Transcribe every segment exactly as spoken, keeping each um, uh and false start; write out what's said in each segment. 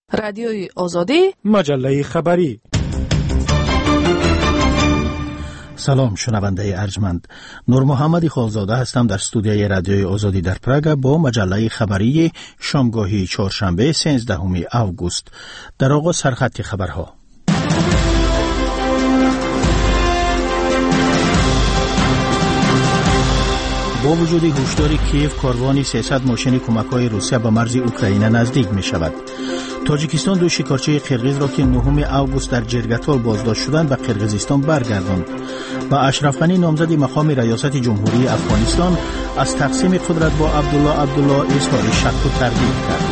رادیوی آزادی، مجله خبری. سلام شنونده ارجمند، نور محمد خالزاده هستم در استودیوی رادیوی آزادی در پراگ با مجله خبری شامگاهی چهارشنبه سیزدهم اوگوست. در آغاز سرخط خبرها. با وجود هشدار کیف، کاروانی سیصد ماشین کمک‌های روسیه به مرز اوکراین نزدیک می شود. تاجیکستان دو شکارچی قرغیز را که نهم اوگوست در جرگتال بازداشت شدند به قرغیزستان برگرداند. و اشرف غنی نامزد مقام ریاست جمهوری افغانستان از تقسیم قدرت با عبدالله عبدالله اظهار شک و تردید کرد.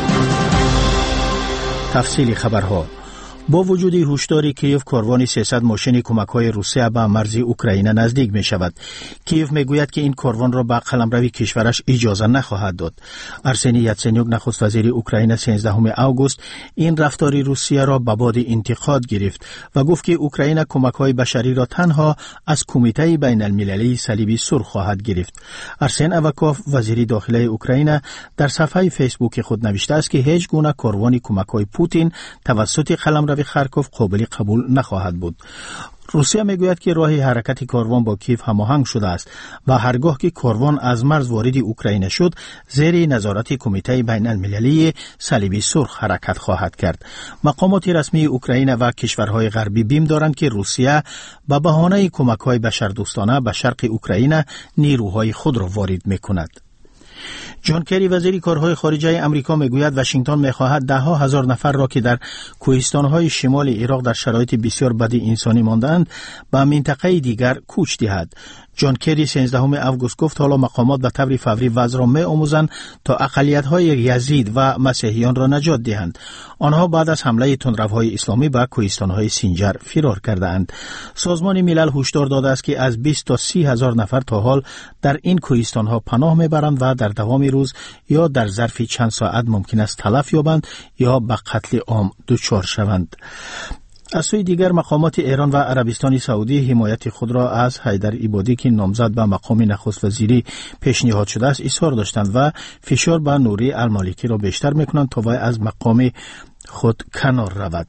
تفصیل خبرها. با وجود هشدار کیف، کاروان سیصد ماشین کمک‌های روسیه به مرز اوکراین نزدیک می شود. کیف می گوید که این کاروان را به قلمروی کشورش اجازه نخواهد داد. ارسنی یاتسنیوک نخست وزیر اوکراین سیزدهم اوگوست این رفتار روسیه را به باد انتقاد گرفت و گفت که اوکراین کمک‌های بشری را تنها از کمیته بین المللی صلیبی سرخ خواهد گرفت. ارسن اوکاف وزیر داخلی اوکراین در صفحه فیسبوک خود نوشته است که هیچ گونه کاروان کمک‌های پوتین توسط قلمرو خارکوف قابل قبول نخواهد بود. روسیه میگوید که راه حرکت کاروان با کیف هماهنگ شده است و هرگاه که کاروان از مرز وارد اوکراین شد، زیر نظارت کمیته بین المللی صلیبی سرخ حرکت خواهد کرد. مقامات رسمی اوکراین و کشورهای غربی بیم دارند که روسیه به بهانه کمک‌های بشردوستانه به شرق اوکراین نیروهای خود را وارد می‌کند. جان کری وزیر کارهای خارجه امریکا میگوید واشنگتن میخواهد ده ها هزار نفر را که در کوهستان‌های شمال عراق در شرایط بسیار بد انسانی ماندند به منطقه دیگر کوچ دهد. جان کری سیزدهم اوگوست گفت حالا مقامات به طور فوری وضع را می‌آموزند تا اقلیت‌های یزید و مسیحیان را نجات دهند. آنها بعد از حمله تندروهای اسلامی به کوهستان‌های سینجر فرار کرده‌اند. سازمان ملل هشدار داده است که از بیست تا سی هزار نفر تا حال در این کوهستان‌ها پناه می‌برند و در دوام روز یا در ظرف چند ساعت ممکن است تلف یابند یا به قتل عام دچار شوند. از سوی دیگر مقامات ایران و عربستان سعودی حمایت خود را از حیدر عبادی که نامزد به مقام نخست وزیری پیشنهاد شده است اظهار داشتند و فشار به نوری المالکی را بیشتر میکنند تا وی از مقام خود کنار رود.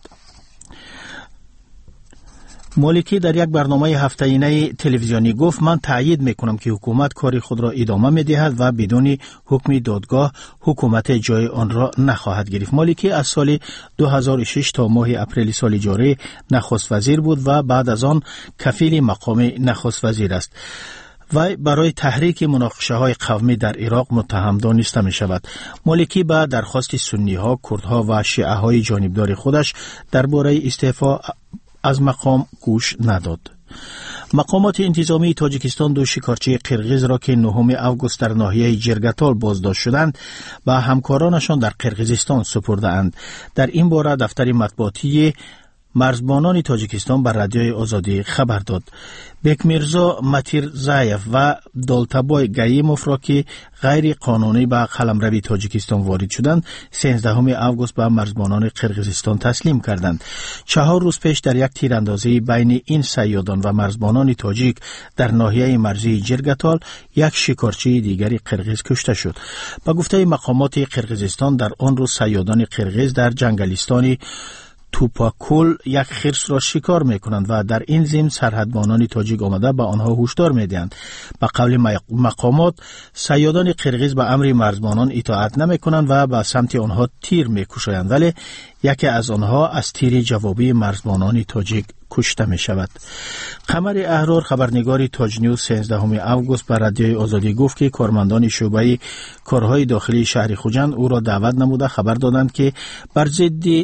مالکی در یک برنامه هفته‌ای تلویزیونی گفت من تأیید میکنم که حکومت کار خود را ادامه میدهد و بدون حکم دادگاه حکومت جای آن را نخواهد گرفت. مالکی از سال دو هزار و شش تا ماه اپریل سال جاری نخست وزیر بود و بعد از آن کفیل مقام نخست وزیر است. و برای تحریک مناقشه های قومی در عراق متهم دانسته می شود. مالکی به درخواست سنی ها، کردها و شیعه های جانبدار خودش درباره استعفا از مقام گوش نداد. مقامات انتظامی تاجیکستان دو شکارچی قرغیز را که نهم اوگوست در ناحیه جرگتال بازداشت شدند به همکارانشان در قرغیزستان سپرده اند. در این باره دفتر مطبوعاتی مرزبانان تاجیکستان بر رادیوی آزادی خبر داد. بکمیرزا ماتیرزایف و دالتابای گایموف را که غیر قانونی به قلمرو تاجیکستان وارد شدند سیزدهم اوگوست به مرزبانان قرغیزستان تسلیم کردند. چهار روز پیش در یک تیراندازی بین این صیادان و مرزبانان تاجیک در ناحیه مرزی جرگتال یک شکارچی دیگری قرغیز کشته شد. به گفته مقامات قرغیزستان در آن روز صیادان قرغیز در جنگلستان توپاکول یک خرس را شکار میکنند و در این ضمن سرحدبانان تاجیک آمده به آنها هشدار میدهند. به قول مقامات صیادان قرغیز به امر مرزبانان اطاعت نمیکنند و به سمت آنها تیر میکشند، ولی یکی از آنها از تیر جوابی مرزبانان تاجیک کشته می شود. قمر احرار خبرنگار تاج نیوز سیزدهم اوگوست بر رادیوی آزادی گفت که کارمندان شعبه کارهای داخلی شهر خوجند او را دعوت نموده خبر دادند که بر ضد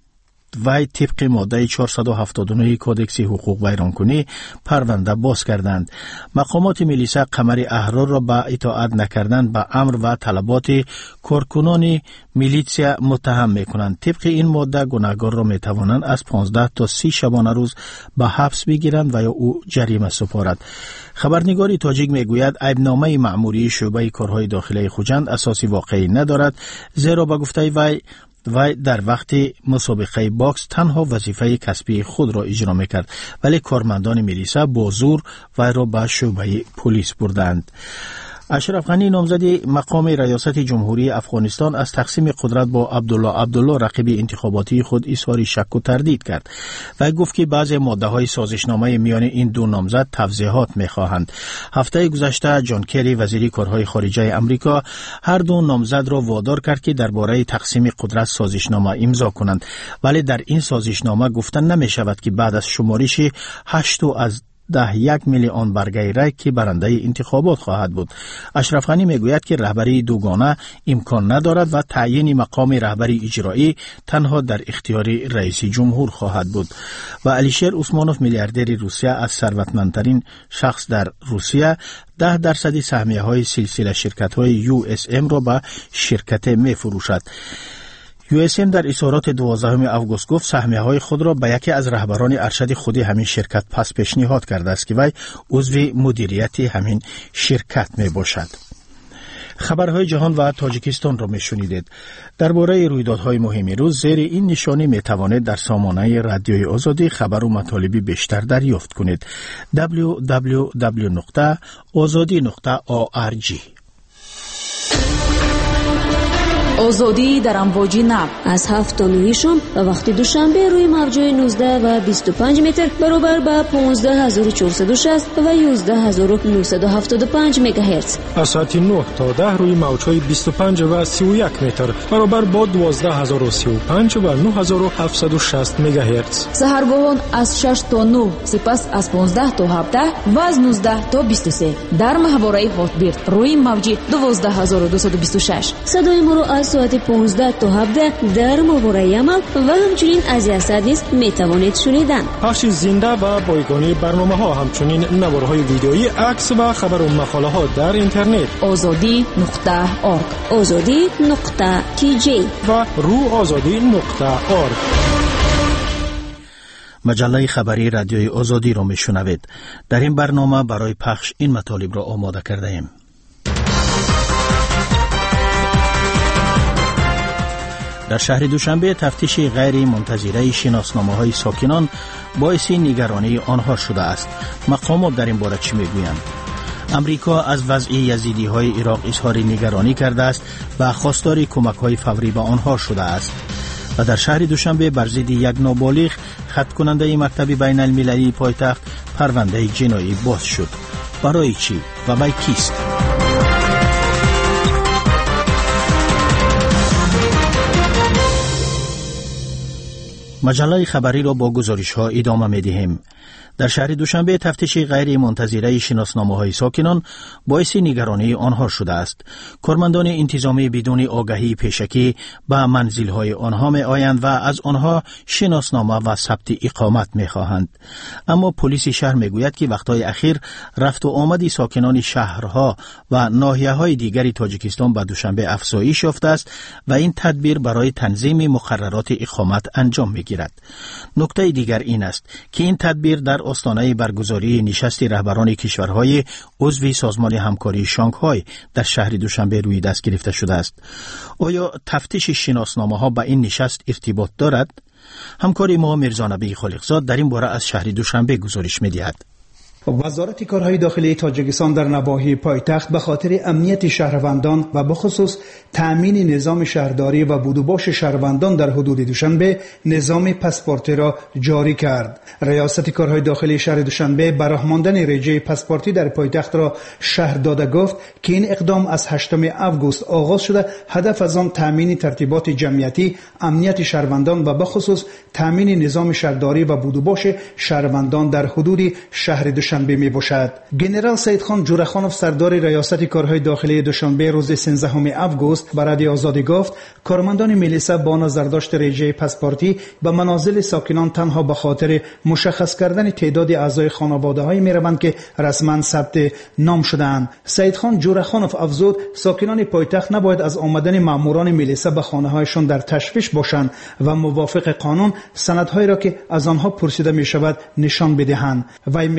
وی طبق ماده چهارصد و هفتاد و نه کودکس حقوق ویرانکنی پرونده باز کردند. مقامات ملیسا قمر احرار را به اطاعت نکردن به امر و طلبات کارکنان میلیسیا متهم میکنند. طبق این ماده گناهکار را میتوانند از پانزده تا سی شبانه روز به حبس بگیرند و یا او جریمه سپارد. خبرنگاری تاجیک میگوید عیبنامه مأموری شعبه کارهای داخلی خوجند اساسی واقعی ندارد، زیرا به گفته وی و در وقت مسابقه باکس تنها وظیفه کسبی خود را اجرا میکرد، ولی کارمندان میلیسا با زور وی را به شعبه پلیس بردند. اشرف غنی نامزد مقام ریاست جمهوری افغانستان از تقسیم قدرت با عبدالله عبدالله رقیب انتخاباتی خود اظهار شک و تردید کرد و گفت که بعضی ماده‌های سازشنامه میان این دو نامزد توضیحات می‌خواهند. هفته گذشته جان کری وزیر کارهای خارجه آمریکا هر دو نامزد را وادار کرد که درباره تقسیم قدرت سازشنامه امضا کنند، ولی در این سازشنامه گفتن نمی‌شود که بعد از شمارش هشت از ده یک میلیون برگه رای که برنده انتخابات خواهد بود. اشرف غنی میگوید که رهبری دوگانه امکان ندارد و تعیین مقام رهبری اجرایی تنها در اختیار رئیس جمهور خواهد بود. و علیشیر عثمانوف میلیاردر روسیه از ثروتمندترین شخص در روسیه ده درصد سهمیه های سلسله شرکت های یو اس ام را به شرکت می فروشد. یو اس ام در اظهارات دوازدهم آگوست گفت سهمیه های خود را به یکی از رهبران ارشد خود همین شرکت پس پیشنهاد کرده است که وی عضو مدیریت همین شرکت می باشد. خبرهای جهان و تاجیکستان را می شنیدید. درباره رویدادهای مهم روز زیر این نشانی می توانید در سامانه رادیوی آزادی خبر و مطالبی بیشتر دریافت کنید. دبلیو دبلیو دبلیو نقطه آزادی نقطه او آر جی. آزادی در امواج نب از هفت تا نه شام و وقت دوشنبه روی موج‌های نوزده و بیست و پنج متر برابر با پانزده هزار و چهارصد و شصت و یازده هزار و نهصد و هفتاد و پنج مگاهرتز. از ساعت نه تا ده روی موج‌های بیست و پنج و سی و یک متر برابر با دوازده هزار و سی و پنج و نه هزار و هفتصد و شصت مگاهرتز. سحرگاهان از شش تا نه، سپس از پانزده تا هفده و از نوزده تا بیست و سه در ماهواره هاتبیرد روی موج دوازده هزار و دویست و بیست و شش. صدای ما را از ساعت پانزده تا هفده در ماهواره عمل و همچنین از یاسد نیز می توانید شنیدن. پخش زنده و بایگانی برنامه ها، همچنین نوارهای ویدئویی، عکس و خبر و مقاله ها در اینترنت آزادی نقطه اورگ، آزادی نقطه تی جی و رو آزادی نقطه اورگ. مجله خبری رادیوی آزادی را می شنوید. در این برنامه برای پخش این مطالب را آماده کرده ایم. در شهر دوشنبه تفتیش غیر منتظره شناسنامه‌های ساکنان باعث نگرانی آنها شده است. مقامات در این باره چی میگویند؟ امریکا از وضع یزیدی‌های عراق اظهار نگرانی کرده است و خواستار کمک‌های فوری به آنها شده است. و در شهر دوشنبه بر ضد یک نابالغ خط کننده مکتب بین المللی پایتخت پرونده جنایی باز شد. برای چی و به کیست؟ مجله خبری را با گزارش ها ادامه می دهیم. در شهر دوشنبه تفتیش غیر منتظره شناسنامه‌های ساکنان باعث نگرانی آنها شده است. کارمندان انتظامی بدون آگاهی پیشکی به منزل‌های آنها می آیند و از آنها شناسنامه و ثبت اقامت می خواهند. اما پلیس شهر می گوید که وقتهای اخیر رفت و آمد ساکنان شهرها و ناحیه‌های دیگری تاجیکستان به دوشنبه افزایش یافته است و این تدبیر برای تنظیم مقررات اقامت انجام می گیرد. نکته دیگر این است که این تدبیر در آستانه برگزاری نشست رهبران کشورهای عضو سازمان همکاری شانگهای در شهر دوشنبه روی دست گرفته شده است. آیا تفتیش شناسنامه‌ها با این نشست ارتباط دارد؟ همکاری ما میرزا نبی خالقزاد در این باره از شهر دوشنبه گزارش می‌دهد. وزارت کارهای داخلی تاجیکستان در نواحی پایتخت به خاطر امنیت شهروندان و بخصوص تأمین نظام شهرداری و بود و باش شهروندان در حدود دوشنبه نظام پاسپورتی را جاری کرد. ریاست کارهای داخلی شهر دوشنبه برای ماندن رجه پاسپورتی در پایتخت را شهر داده گفت که این اقدام از هشتم آگوست آغاز شده، هدف از آن تأمین ترتیبات جمعیتی، امنیت شهروندان و بخصوص تأمین نظام شهرداری و بود و باش شهروندان در حدود شهر دوشنبه می باشد. گنرال سید خان جورخانوف سردار ریاست کارهای داخلی دوشنبه روز سیزدهم آگوست به رادیو آزادی گفت کارمندان میلیسا با نظرداشت رجه پاسپورتی به منازل ساکنان تنها به خاطر مشخص کردن تعداد اعضای خانواده‌های میروند که رسما ثبت نام شده‌اند. سید خان جورخانوف افزود ساکنان پایتخت نباید از آمدن ماموران میلیسا به خانه‌هایشان در تشویش باشند و موافق قانون سندهایی را که از آنها پرسیده می شود نشان بدهند. و می‌افزاید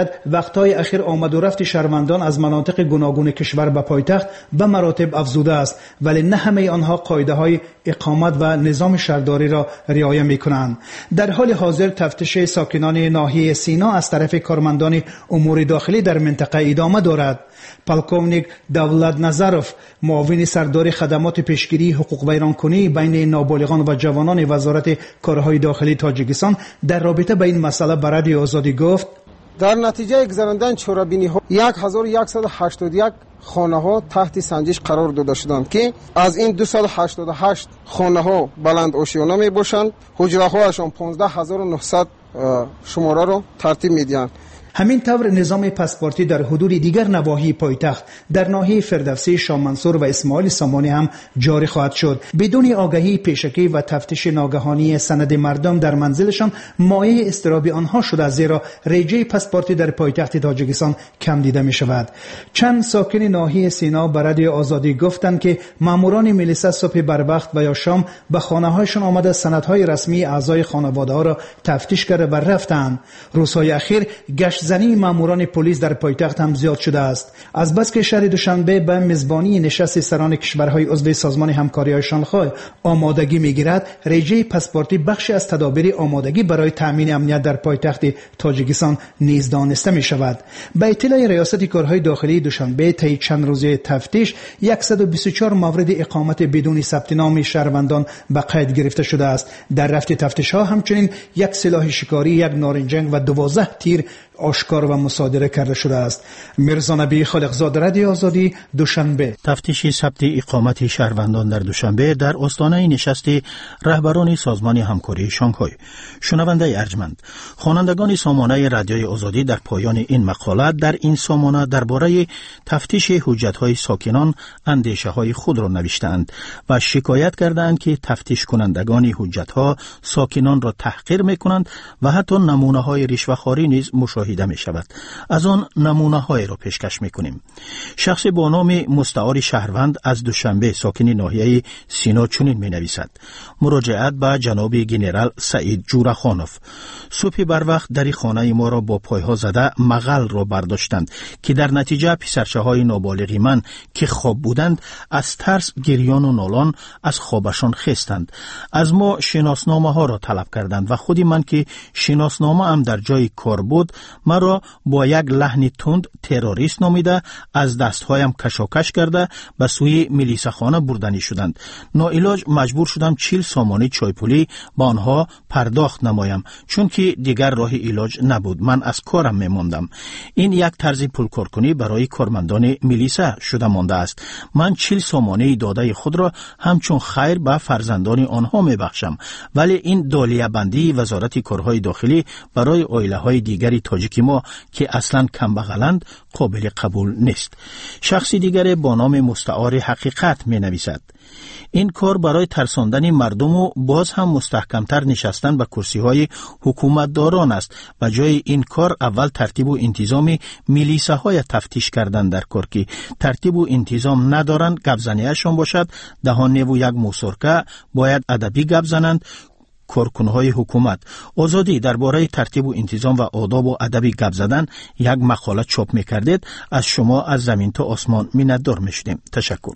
میگوید وقتهای اخیر آمد و رفت شهروندان از مناطق گوناگون کشور به پایتخت به مراتب افزوده است، ولی نه همه آنها قاعده های اقامت و نظام شهرداری را رعایت میکنند. در حال حاضر تفتیش ساکنان ناحیه سینا از طرف کارمندان امور داخلی در منطقه ادامه دارد. پالکوونیک دولت نظروف، معاون سردار خدمات پیشگیری حقوق ویرانکنی بین نابالغان و جوانان وزارت کارهای داخلی تاجیکستان در رابطه با این مسئله به رادیو آزادی گفت: در نتیجه گذراندن چورابینی ها یک هزار و صد و هشتاد و یک خانه ها تحت سنجش قرار داده شدند که از این دویست و هشتاد و هشت خانه ها بلند آشیانه می باشند. حجره هاشون پانزده هزار و نهصد شماره را ترتیب می دهند. همین طور نظام پاسپورتی در حدود دیگر نواحی پایتخت در ناحیه فردوسی، شاه منصور و اسماعیل سامانی هم جاری خواهد شد. بدون آگاهی پیشکی و تفتیش ناگهانی سند مردم در منزلشان مایه اضطراب آنها شده، زیرا رجه پاسپورتی در پایتخت تاجیکستان کم دیده می شود. چند ساکن ناحیه سینا به رادیو آزادی گفتند که ماموران ملیسا صبح بر وقت و یا شام به خانه هایشان آمده سندهای رسمی اعضای خانواده ها را تفتیش کرده و رفتند. روزهای اخیر گشت زنی ماموران پلیس در پایتخت هم زیاد شده است. از بس که شهر دوشنبه به میزبانی نشست سران کشورهای عضو سازمان همکاری شانگهای آمادگی میگیرد، رجه پاسپورتی بخشی از تدابیر آمادگی برای تامین امنیت در پایتخت تاجیکستان نیز دانسته می شود. به اطلاع ریاست کارهای داخلی دوشنبه، طی چند روزه تفتیش صد و بیست و چهار مورد اقامت بدون ثبت نام شهروندان به قید گرفته شده است. در رفت تفتیش ها همچنین یک سلاح شکاری، یک نارنجنگ و دوازده تیر آشکار و مصادره کرده شده است. میرزا نبی خالقزاد، رادیو آزادی، دوشنبه. تفتیش ثبت اقامت شهروندان در دوشنبه در آستانه نشست رهبران سازمان همکاری شانگهای. شنونده ارجمند، خوانندگان سامانه رادیوی آزادی در پایان این مقاله در این سامانه درباره تفتیش حجت‌های ساکنان اندیشه‌های خود را نوشتند و شکایت کردند که تفتیش کنندگان حجت‌ها ساکنان را تحقیر می‌کنند و حتی نمونه‌های رشوه‌خواری نیز مشاهده می شود. از آن نمونه های را پیشکش می کنیم. شخص با نام مستعار شهروند از دوشنبه ساکن ناحیه سینا چنین می نویسد: مراجعت به جناب گنرال سعید جورخانوف. صبح بر وقت در خانه ما را با پایها زده مغل را برداشتند که در نتیجه پسرچه های نابالغ من که خواب بودند از ترس گریان و نالان از خوابشان خستند. از ما شناسنامه ها را طلب کردند و خودی من که شناسنامه ام در جای کار بود مرا با یک لحن تند تروریست نامیده از دستهایم کشاکش کرده به سوی ملیساخانه بردنی شدند. ناعلاج مجبور شدم چیل سامانی چایپولی با آنها پرداخت نمایم، چون که دیگر راه علاج نبود. من از کارم میماندم. این یک طرز پولکارکنی برای کارمندان ملیسا شده مانده است. من چیل سامانی داده خود را همچون خیر به فرزندان آنها میبخشم، ولی این دالیه بندی وزارت کارهای داخلی برای عائله های دیگری تاجیکی ما که اصلا کم بغلند قابل قبول نیست. شخصی دیگر با نام مستعار حقیقت می نویسد: این کار برای ترساندن مردم و باز هم مستحکمتر نشستن به کرسی های حکومت داران است و جای این کار اول ترتیب و انتظام میلیسه های تفتیش کردن در کار که ترتیب و انتظام ندارند گبزنیشان باشد. دهان و یک موسرکه باید ادبی گپ زنند. کارکنهای حکومت آزادی درباره ترتیب و انتظام و آداب و ادبی گپ زدن یک مقاله چاپ می‌کردید. از شما از زمین تا آسمان منتظر می‌شدیم. تشکر.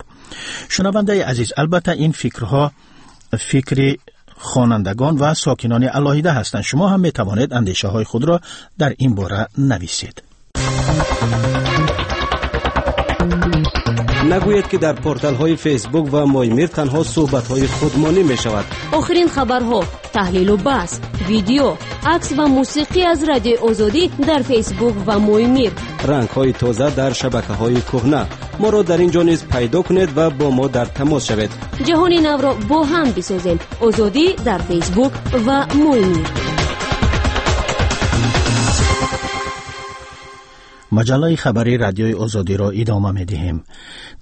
شنونده عزیز، البته این فکرها فکر خوانندگان و ساکنان علاهیده هستند. شما هم می‌توانید اندیشه‌های خود را در این باره نویسید. نگوید که در پورتال های فیسبوک و مایمیر تنها صحبت های خودمانی می شود. آخرین خبرها، تحلیل و بحث، ویدیو، عکس و موسیقی از رادیو آزادی در فیسبوک و مایمیر. رنگ های تازه در شبکه های کهنه. ما را در اینجا نیز پیدا کنید و با ما در تماس شوید. جهان نو را با هم بسازیم. آزادی در فیسبوک و مایمیر. مجله خبری رادیوی آزادی را ادامه می دهیم.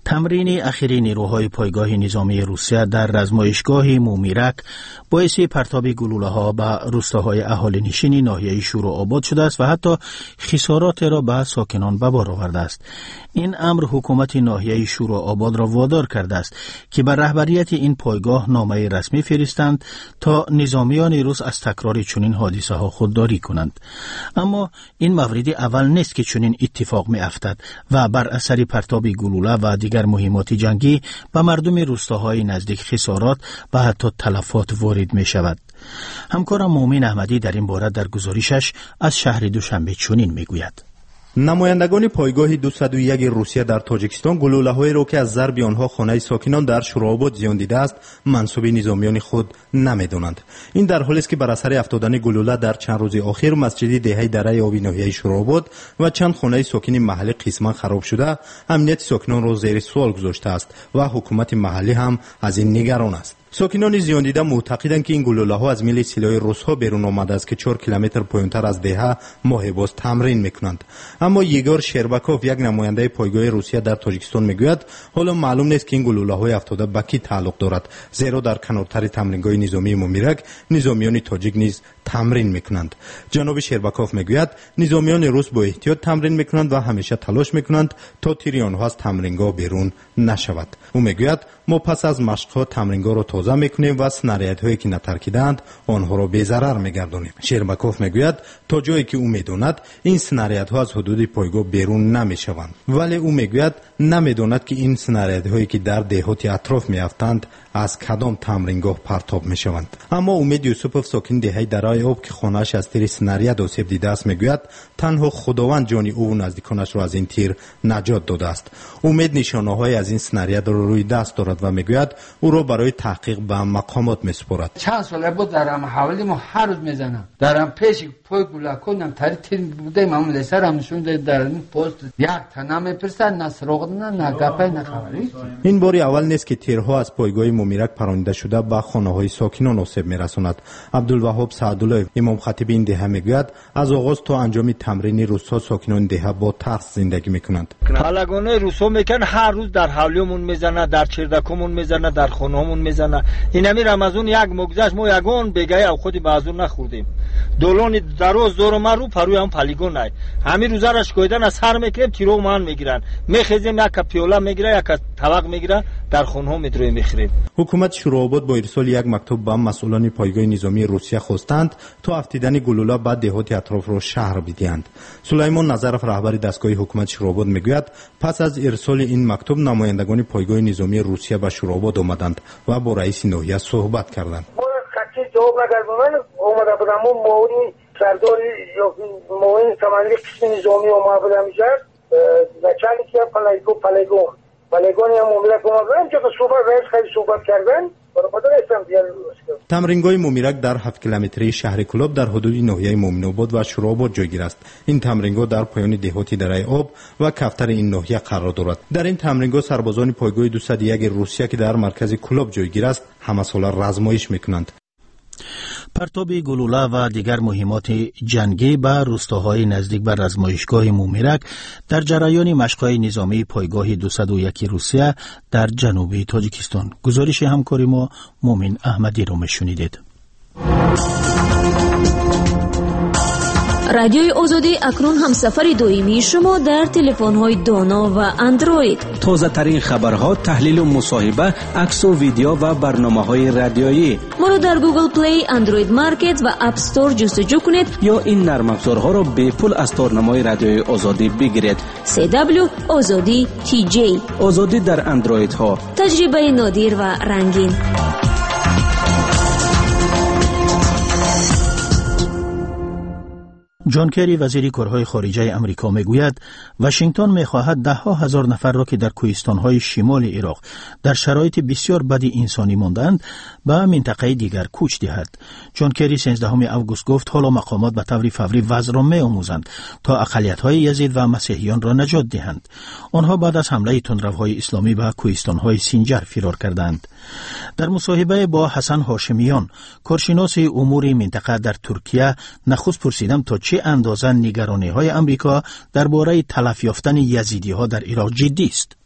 تمرین اخیری نیروهای پایگاه نظامی روسیه در رزمایشگاه مومیرک باعث پرتاب گلوله‌ها به روستاهای اهالی نشین ناحیه شورآباد شده است و حتی خسارات را به ساکنان به بار آورده است. این امر حکومت ناحیه شورآباد را وادار کرده است که به رهبریت این پایگاه نامه رسمی فرستند تا نظامیان روس از تکرار چنین حادثه ها خودداری کنند. اما این مورد اول نیست که چنین اتفاق می افتد و بر اثر پرتاب گلوله و دیگر مهمات جنگی به مردم روستاهای نزدیک خسارات و حتی تلفات وارد می شود. همکارم مومن احمدی در این باره در گزارشش از شهر دوشنبه چنین می گوید. نمایندگان پایگاه دویست و یک روسیه در تاجیکستان گلوله‌هایی را که از ضرب آنها خانه ساکنان در شورآباد زیان دیده است منسوب نظامیان خود نمی‌دانند. این در حالی است که بر اثر افتادن گلوله در چند روز اخیر مسجد دهه دره آبی ناحیه شورآباد و چند خانه ساکن محلی قسما خراب شده، امنیت ساکنان را زیر سوال گذاشته است و حکومت محلی هم از این نگران است. ساکنان زیان دیده معتقدند که این گلوله‌ها از میل سلاح روس‌ها بیرون آمده است که چهار کیلومتر پایین‌تر از دهه ماه باز تمرین می‌کنند. اما یگور شرباکوف، یک نماینده پایگاه روسیه در تاجیکستان میگوید حالا معلوم نیست که این گلوله‌های افتاده به کی تعلق دارد، زیرا در کنارتر تمرینگاه نظامی مومیرک نظامیان تاجیک نیز تمرین می‌کنند. جناب شرباکوف میگوید نظامیان روس با احتیاط تمرین می‌کنند و همیشه تلاش می‌کنند تا تیر آنها از تمرینگاه بیرون نشود. او میگوید ما پس از مشق‌ها تمرینگاه را تازه می‌کنیم و سناریدهایی که نترکیدند آنها را بی‌ضرر می‌گردانیم. شرباکوف میگوید تا جایی که او می‌داند این سناریدها از حدود پایگاه بیرون نمی‌شوند، ولی او میگوید نمی‌داند که این سناریدهایی که در دهات اطراف می‌افتند از کدام تمرینگاه پرتاب می‌شوند. اما امید یوسفوف، ساکن دهه درای آب که خانه‌اش از تیر سنارید آسیب دیده است، میگوید تنها خداوند جان او و نزدیکانش را از این تیر نجات داده است. امید نشانه‌های از این سنارید را روی دست دارد و میگوید او را برای تحقیق به مقامات میسپارد. چند سال بود درم حوالی ما هر روز میزنم، درم پیش پای گلکونم تری تیر بوده، من لسرم نشون داد در این پست یک تنه میپرسن، نه سراغ نه نه گپی نه خبری. این بار اول نیست که تیرها از پایگاه مومیرک پرانیده شده به خانه‌های ساکنان آسیب میرساند. عبدالوهاب سعدالله، امام خطیب این دهه میگوید از آغاز تا انجام تمرین روس‌ها ساکنان دهه با ترس زندگی میکنند. پلگانای روس‌ها میگن هر روز در حولیمون میزنه، در چردکمون میزنه، در خونه‌مون میزنه. اینمی رمضان یک مگذشت ما یگان بگای او خودی بازور نخوردیم. دولون دروز دور ما رو پروی هم پلیگون نه. همین روزا را شکایدن از هر میکنیم تیرو من میگیرن. میخیزیم یک پیولا میگیره، یک طبق میگیره، در خونه‌ها میدرویم میخریم. حکومت شورآباد با ارسال یک مکتوب به مسئولان پایگاه نظامی روسیه خواستند تا افتیدن گلوله بعد دهات اطراف را شهر بدهند. سلیمان نظرف، رهبر دستگاه حکومت شورآباد میگوید پس از ارسال این مکتوب نمایندگان پایگاه نظامی روسیه به شورآباد آمدند و با رئیس ناحیه صحبت کردند. جواب نکردن اومده بودم اون موری سرداری یا موین کمالی قسم نظامی اومده بودم میشه نچالی که پلیگو پلیگو پلیگونی هم مومیرک اومده بودم که صحبت رئیس خیلی صحبت کردن برای خدا نیستم دیگر روز. تمرینگاه مومیرک در هفت کیلومتری شهر کلوب در حدود ناحیه مومن‌آباد و شورآباد جایگیر است. این تمرینگاه در پایان دهات دره آب و کفتر این ناحیه قرار دارد. در این تمرینگاه سربازان پایگاه دویست و یک روسیه که در مرکز کلوب جایگیر است همه ساله رزمایش میکنند. پرتاب گلوله و دیگر مهمات جنگی به روستاهای نزدیک به رزمایشگاه مومیرک در جریان مشق‌های نظامی پایگاه دویست و یک روسیه در جنوب تاجیکستان. گزارش همکاری ما مومن احمدی رو میشنیدید. رادیوی آزادی اکنون هم سفر دائمی شما در تلفن‌های دانا و اندروید. تازه ترین خبرها، تحلیل و مصاحبه، عکس و ویدیو و برنامه‌های رادیویی. ما را در گوگل پلی، اندروید مارکت و اپ استور جستجو کنید یا این نرم افزارها را به پول از تارنمای رادیوی آزادی بگیرید. سی دبلیو آزادی تی جی. آزادی در اندروید ها. تجربه نادر و رنگین. جان کری، وزیر کارهای خارجه امریکا، میگوید واشنگتن میخواهد ده ها هزار نفر را که در کوهستان‌های شمال عراق در شرایط بسیار بد انسانی ماندند به منطقه دیگر کوچ دهد. جان کری سیزدهم اوگوست گفت حالا مقامات به طور فوری وضع را می‌آموزند تا اقلیت‌های یزید و مسیحیان را نجات دهند. آنها بعد از حمله تندروهای اسلامی به کوهستان‌های سینجر فرار کردند. در مصاحبه با حسن هاشمیان، کارشناس امور منطقه در ترکیه، نخست پرسیدم تا چه اندازه نگرانی‌های امریکا درباره تلف یافتن یزیدی‌ها در عراق جدی است.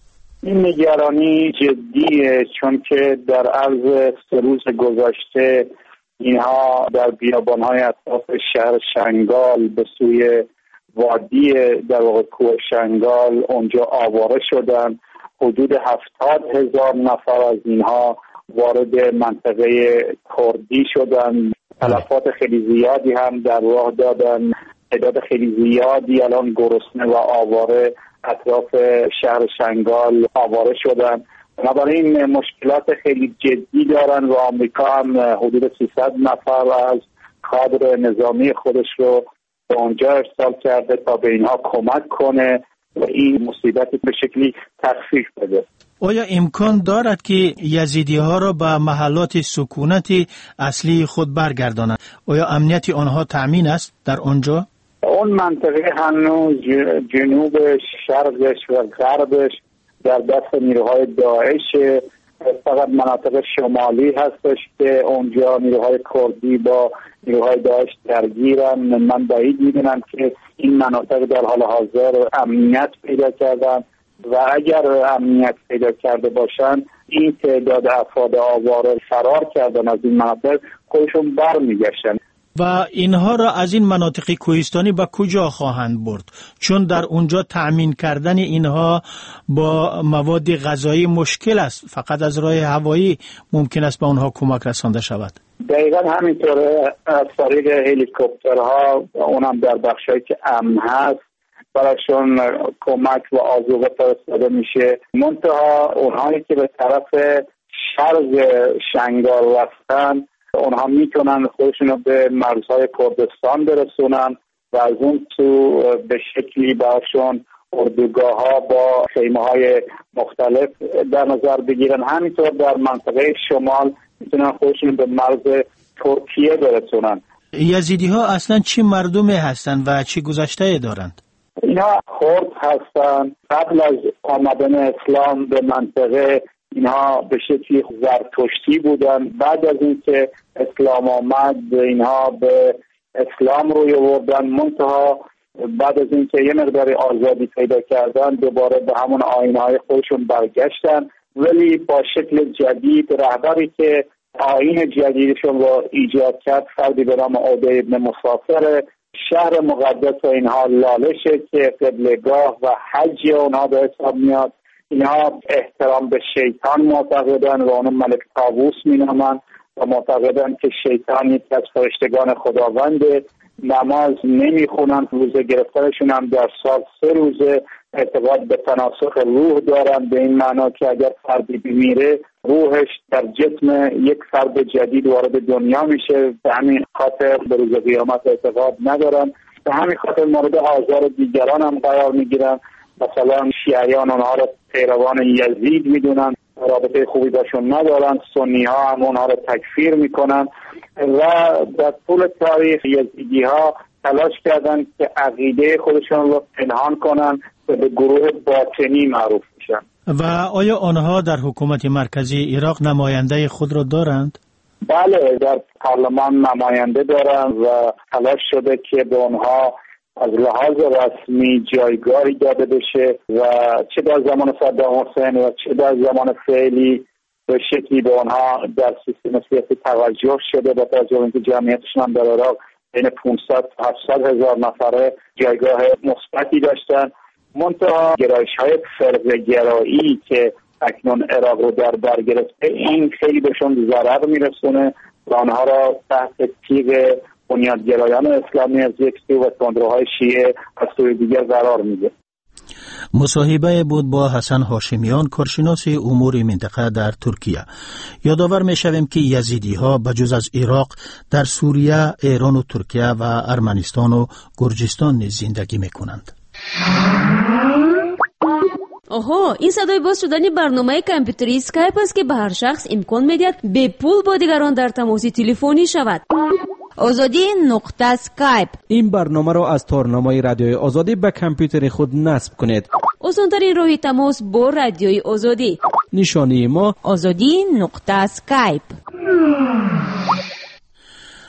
این نگرانی جدیه، چون که در عرض سه روز گذشته اینها در بیابان‌های اطراف شهر شنگال به سوی وادی در واقع کوه شنگال اونجا آواره شدن. حدود هفتاد هزار نفر از اینها وارد منطقه کردی شدن. تلفات خیلی زیادی هم در راه دادن. تعداد خیلی زیادی الان گرسنه و آواره اطراف شهر شنگال آواره شدن. بنابراین مشکلات خیلی جدی دارن و آمریکا هم حدود سیصد نفر از کادر نظامی خودش رو به اونجا ارسال کرده تا به اینها کمک کنه و این مصیبت به شکلی تخفیف بده. آیا امکان دارد که یزیدی ها را به محلات سکونتی اصلی خود برگردانند؟ آیا امنیت آنها تأمین است در آنجا؟ اون منطقه هنوز جنوبش، شرقش و غربش در دست نیروهای داعش. فقط مناطق شمالی هستش که اونجا نیروهای کردی با نیروهای داعش درگیرن. من بعید میدونم که این مناطق در حال حاضر امنیت پیدا کردن و اگر امنیت پیدا کرده باشن این تعداد افراد آواره فرار کردن از این مناطق خودشون برمیگشتن. و اینها را از این مناطق کوهستانی به کجا خواهند برد؟ چون در اونجا تأمین کردن اینها با مواد غذایی مشکل است. فقط از راه هوایی ممکن است به اونها کمک رسانده شود. دقیقا همینطوره. از طریق هلیکوپترها، اونم در بخشایی که امن هست، براشون کمک و آذوقه فرستاده میشه. منتها اونهایی که به طرف شرق شنگال رفتن اونها میتونن خودشون رو به مرزهای کردستان برسونن و از اون تو به شکلی براشون اردوگاه ها با خیمه های مختلف در نظر بگیرن. همینطور در منطقه شمال میتونن خودشون به مرز ترکیه برسونن. یزیدی ها اصلا چی مردمی هستند و چی گذشته دارند؟ اینها کرد هستند. قبل از آمدن اسلام به منطقه اینها به شکلی زرتشتی بودن. بعد از اینکه اسلام آمد اینها به اسلام روی آوردن. منتها بعد از اینکه یه مقدار آزادی پیدا کردن دوباره به همون آیین‌های خودشون برگشتن، ولی با شکل جدید. رهبری که آیین جدیدشون رو ایجاد کرد فردی به نام عبیده ابن مسافر. شهر مقدس اینها لالشه که قبله‌گاه و حج اونها به حساب میاد. اینها احترام به شیطان معتقدن و اونو ملک طاووس مینامن و معتقدن که شیطان یکی از فرشتگان خداونده. نماز نمیخونن. روزه گرفتنشون هم در سال سه روزه. اعتقاد به تناسخ روح دارن، به این معنا که اگر فردی بمیره روحش در جسم یک فرد جدید وارد دنیا میشه. به همین خاطر به روز قیامت اعتقاد ندارن. به همین خاطر مورد آزار دیگران هم قرار میگیرن. مثلا شیعیان اونها رو پیروان یزید میدونن، رابطه خوبی باشون ندارن. سنی ها هم اونها رو تکفیر میکنن و در طول تاریخ یزیدی ها تلاش کردن که عقیده خودشون رو پنهان کنن و به گروه باطنی معروف میشن. و آیا آنها در حکومت مرکزی عراق نماینده خود را دارند؟ بله، در پارلمان نماینده دارن و تلاش شده که به آنها از لحاظ رسمی جایگاهی داده بشه و چه در زمان صدام حسین و چه در زمان فعلی به شکلی به آنها در سیستم سیاسی توجه شده. با توجه به اینکه جمعیتشون هم در عراق بین پانصد تا هفتصد هزار نفره جایگاه مثبتی داشتن. منتها گرایش‌های فرقه‌گرایی که اکنون عراق رو در بر گرفته این خیلی بهشون ضرر میرسونه و آنها را تحت تیغ بنیادگرایان اسلامی از یک سو و تندروهای شیعه از سوی دیگر قرار میده. مصاحبه بود با حسن هاشمیان، کارشناس امور منطقه در ترکیه. یادآور می‌شویم که یزیدی ها بجز از عراق در سوریه، ایران و ترکیه و ارمنستان و گرجستان نیز زندگی می‌کنند. آها، این صدای باز شدن برنامه کامپیوتری اسکایپ است که به هر شخص امکان می‌دهد به پول با دیگران در تماس تلفنی شود. آزادی نقطه اسکایپ. این برنامه را از تارنامه رادیوی آزادی به کامپیوتر خود نصب کنید. آسان‌ترین راه تماس با رادیوی آزادی. نشانی ما آزادی نقطه اسکایپ.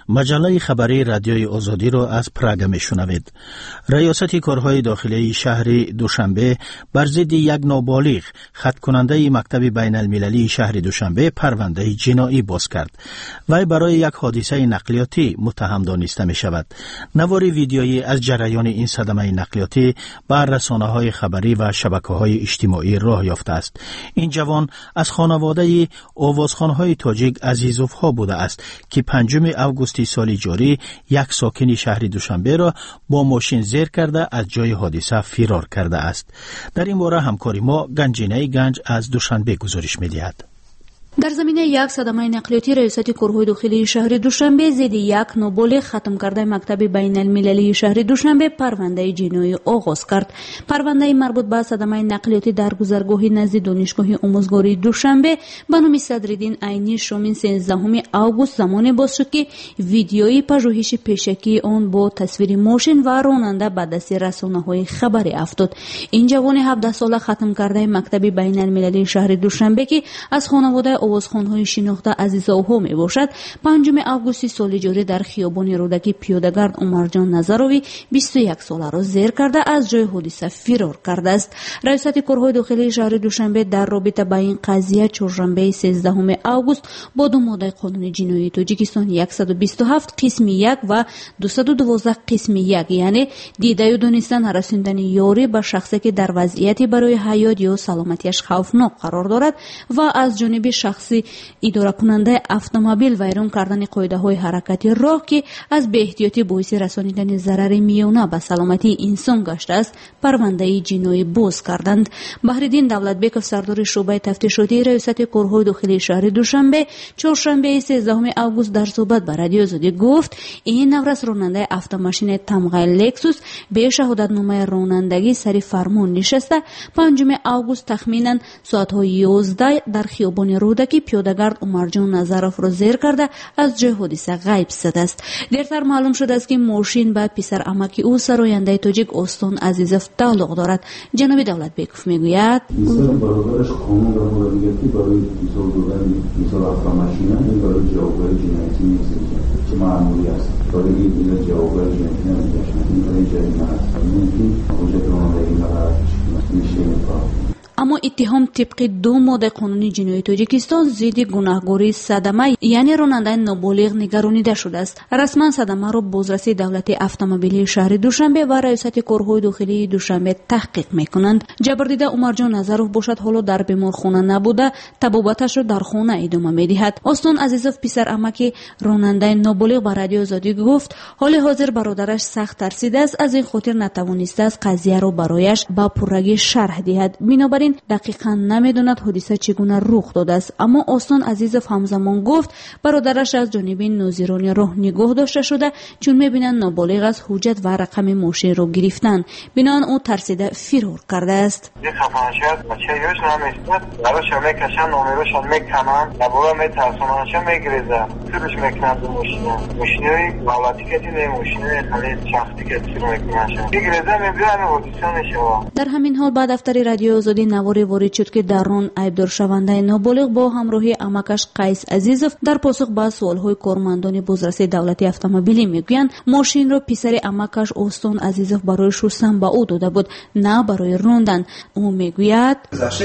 مجله خبری رادیوی آزادی را از پراگ میشنوید. ریاست کارهای داخلی شهر دوشنبه بر ضد یک نابالغ خط کننده مکتب بین المللی شهر دوشنبه پرونده جنایی باز کرد. وی برای یک حادثه نقلیاتی متهم دانسته می شود. نوار ویدیویی از جریان این صدمه نقلیاتی بر رسانه‌های خبری و شبکه‌های اجتماعی راه یافته است. این جوان از خانواده آوازخوان‌های تاجیک عزیزوف‌ها بوده است که پنجم آگوست سال جاری یک ساکن شهر دوشنبه را با ماشین زیر کرده از جای حادثه فرار کرده است. در این باره همکاری ما گنجینه گنج از دوشنبه گزارش می‌دهد. در زمینه یک صدمه نقلیاتی ریاست کارهای داخلی شهر دوشنبه ضد یک نابالغ ختم کرده مکتب بین المللی شهر دوشنبه پرونده جنایی آغاز کرد. پرونده مربوط به صدمه نقلیاتی در گذرگاه نزد دانشگاه آموزگاری دوشنبه به نام صدرالدین عینی شامل سیزدهم آگوست زمانی باز شد که ویدیوی پژوهش پیشکی آن با تصویر ماشین و راننده به دست رسانه‌های خبری افتاد. این جوان هفده ساله ختم کرده مکتب بین المللی شهر دوشنبه که از خانواده آوازخوان‌های شناخته عزیزاوها می باشد، پنجم آگوست سال جاری در خیابان رودکی پیاده‌گرد عمرجان نظروی بیست و یک ساله را زیر کرده از جای حادثه فرار کرده است. ریاست کارهای داخلی شهر دوشنبه در رابطه با این قضیه چهارشنبه سیزدهم آگوست با دو ماده قانون جنایی تاجیکستان صد و بیست و هفت قسم یک و دویست و دوازده قسم یک یعنی دیده و دانستن رساندن یاری به شخصی که در وضعیتی برای حیات یا سلامتیش خوفناک قرار دارد و از جانب شخصی اداره کننده اتومبیل ویران کردن قاعده های حرکتی راه که از بی احتیاطی باعث رسانیدن ضرر میانه به سلامتی انسان گشته است پرونده جنایی باز کردند. بهرالدین دولتبکov سردار شعبه تفتیشاتی ریاست کارهای داخلی شهر دوشنبه چهارشنبه سیزدهم آگوست در صحبت با رادیو آزادی گفت این نورس راننده اتوماشین تمغه لکسوس به شهادتنامه رانندگی سری فرمان نشسته پنجم آگوست تخمینا ساعت های یازده در خیابان رودکی پیاده‌گرد عمرجان نظروف را زیر کرده از جای حادثه غیب شده است. دیرتر معلوم شده است که ماشین به پسر عمکی او سراینده تاجیک استان عزیزوف تعلق دارد. جناب دولتبکov میگوید مثل برادرش قانون را مراجعه برای مثال دادن مثال اتوماشین برای جوابگری جنایتی نیست که معمولی است. برای این جوابگری جنایتی نمیشه. این برای جریمه است. ممکن حجت رانندگی نبرد میشه میکنه. اما اتهام طبق دو ماده قانون جنایی تاجیکستان ضد گناهکاری صدمه یعنی راننده نابالغ نگرانیده شده است. رسما صدمه را بازرسی دولت اتومبیلی شهر دوشنبه و ریاست کارهای داخلی دوشنبه تحقیق میکنند. جبردیده عمرجان نظروف باشد حالا در بیمارخانه نبوده طبابتش را در خانه ادامه میدهد. استان عزیزوف پسر عمکی راننده نابالغ به رادیو آزادی گفت حال حاضر برادرش سخت ترسیده است از این خاطر نتوانسته است قضیه را برایش با پررگی شرح دهد. بنابراین دقیقاً نمیدوند حادثه چگونه رخ داده است. اما استان عزیزوف همزمان گفت برادرش از جانب ناظران راه نگاه داشته شده چون میبینند نابالغ از حجت و رقم ماشین را گرفتن. بنابراین او ترسیده فرار کرده است. خفنشیت بچه یوش نمیشند براش میکشن نامیروشان میکنن نبورا میترسونانشان میگریزن سرش میکنند دو ماشینه ماشینوی مولتی که دیده ماشینه خیلی شخصی که سر میکننشان میگریزن میبینن حادثه نشوا. در همین حال بعد دفتر رادیو آزادی نواری وارد شد که در آن عیبدار شونده نابالغ با همراهی عمکش قیس عزیزوف در پاسخ به سوالهای کارمندان بازرسی دولتی اتومبیلی میگویند ماشین را پسر عمکش استان عزیزوف برای شستن به او داده بود نه برای راندن. او میگوید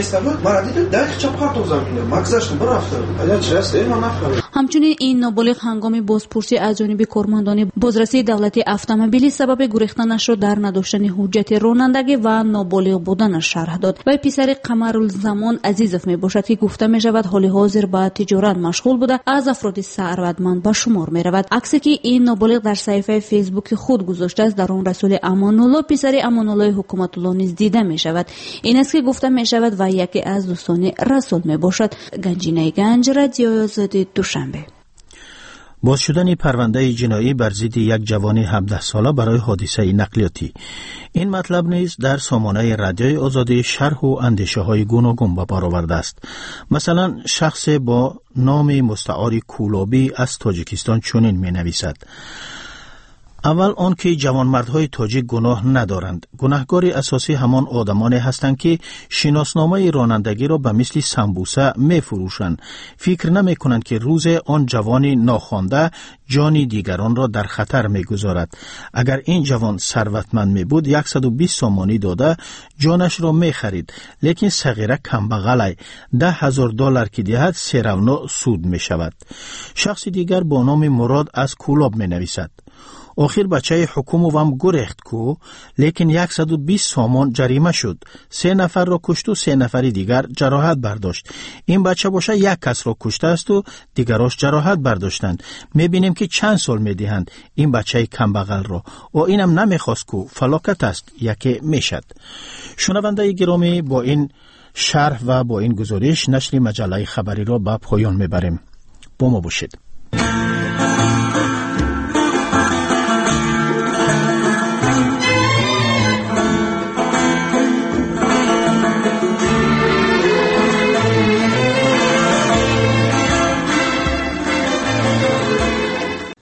همچنین این نابالغ هنگام بازپرسی از جانب کارمندان بازرسی دولتی اتومبیلی سبب گریختنش را در نداشتن حجت رانندگی و نابالغ بودنش شرح داد. و پسر قمرالزمان عزیزوف می باشد که گفته می شود حال حاضر با تجارت مشغول بوده از افراد ثروتمند به شمار می رود. عکسی که این نابالغ در صفحه فیسبوک خود گذاشته است در آن رسول امان الله پسر امان الله حکومت الله نیز دیده می شود. این است که گفته می شود و یکی از دوستان رسول می باشد. گنجینه گنج رادیو آزادی دوشنبه. باز شدن پرونده جنایی بر ضد یک جوان هفده ساله برای حادثه نقلیاتی. این مطلب نیز در سامانه رادیوی آزادی شرح و اندیشه های گوناگون به بار آورده است. مثلا شخص با نام مستعار کولابی از تاجیکستان چنین می نویسد: اول آن که جوانمردهای تاجیک گناه ندارند. گناهکار اساسی همان آدمانی هستند که شناسنامه رانندگی را به مثل سمبوسه می فروشند. فکر نمی کنند که روز آن جوانی ناخوانده جان دیگران را در خطر می گذارد. اگر این جوان ثروتمند می بود صد و بیست سامانی داده جانش را می خرید. لیکن صغیره کمبغل ده هزار دلار که دهد سیرونا سود می شود. شخص دیگر با نام مراد از کولاب می نویسد. آخر بچه حکومو هم گریخت کو، لیکن صد و بیست سامان جریمه شد. سه نفر را کشت و سه نفری دیگر جراحت برداشت. این بچه باشه یک کس را کشته است و دیگراش جراحت برداشتند. میبینیم که چند سال میدهند این بچه کمبغل را و اینم نمیخواست کو، فلاکت است یکی میشد. شنونده گرامی، با این شرح و با این گزارش نشر مجله خبری را به پایان میبریم. با ما باشید.